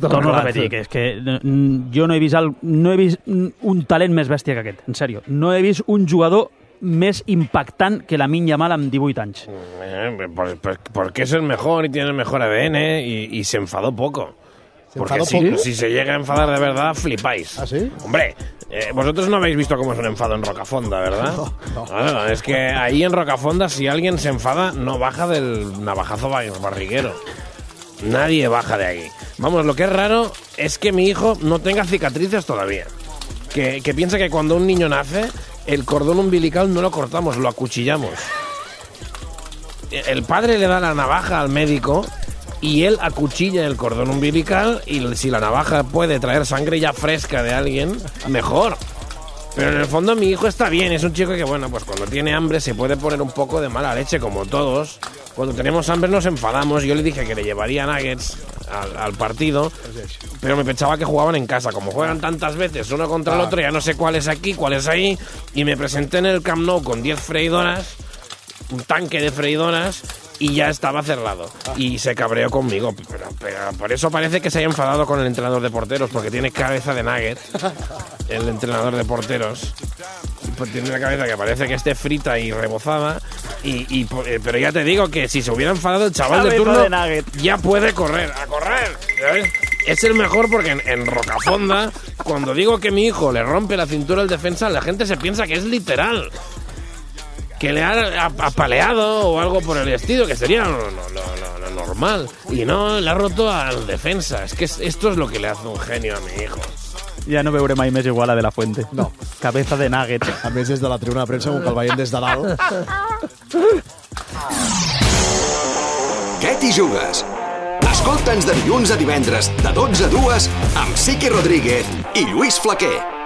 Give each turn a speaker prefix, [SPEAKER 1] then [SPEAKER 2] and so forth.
[SPEAKER 1] Torno a repetir, que és que jo no he vist un talent més bèstia que aquest, en sèrio. No he vist un jugador més impactant que Lamine Yamal amb 18 anys.
[SPEAKER 2] Porque es el mejor y tiene el mejor ADN y se enfadó poco. Porque si se llega a enfadar de verdad, flipáis.
[SPEAKER 3] ¿Ah, sí?
[SPEAKER 2] Hombre, vosotros no habéis visto cómo es un enfado en Rocafonda, ¿verdad? No, es que ahí en Rocafonda, si alguien se enfada, no baja del navajazo barriguero. Nadie baja de ahí. Vamos, lo que es raro es que mi hijo no tenga cicatrices todavía. Que piensa que cuando un niño nace, el cordón umbilical no lo cortamos, lo acuchillamos. El padre le da la navaja al médico y él acuchilla el cordón umbilical, y si la navaja puede traer sangre ya fresca de alguien, mejor. Pero en el fondo mi hijo está bien, es un chico que, bueno, pues cuando tiene hambre se puede poner un poco de mala leche, como todos. Cuando tenemos hambre nos enfadamos. Yo le dije que le llevaría nuggets al partido, pero me pensaba que jugaban en casa. Como juegan tantas veces uno contra el otro, ya no sé cuál es aquí, cuál es ahí. Y me presenté en el Camp Nou con 10 freidoras, un tanque de freidoras, y ya estaba cerrado. Y se cabreó conmigo. Pero por eso parece que se haya enfadado con el entrenador de porteros, porque tiene cabeza de nugget, el entrenador de porteros. Pues tiene la cabeza que parece que esté frita y rebozada. Pero ya te digo que si se hubiera enfadado el chaval de turno, ya puede correr, a correr, ¿sabes? Es el mejor porque en Rocafonda, cuando digo que mi hijo le rompe la cintura al defensa, la gente se piensa que es literal, que le ha apaleado o algo por el estilo, que sería lo normal. Y no, le ha roto al defensa. Es que esto es lo que le hace un genio a mi hijo.
[SPEAKER 1] Ja no veuré mai més igual a De La Fuente.
[SPEAKER 3] No.
[SPEAKER 1] Cabeza de nugget.
[SPEAKER 3] A més, des de la tribuna de premsa, com que el veiem des de dalt.
[SPEAKER 4] Què t'hi jugues? Escolta'ns de dilluns a divendres, de 12 a 2, amb Siqui Rodríguez i Lluís Flaquer.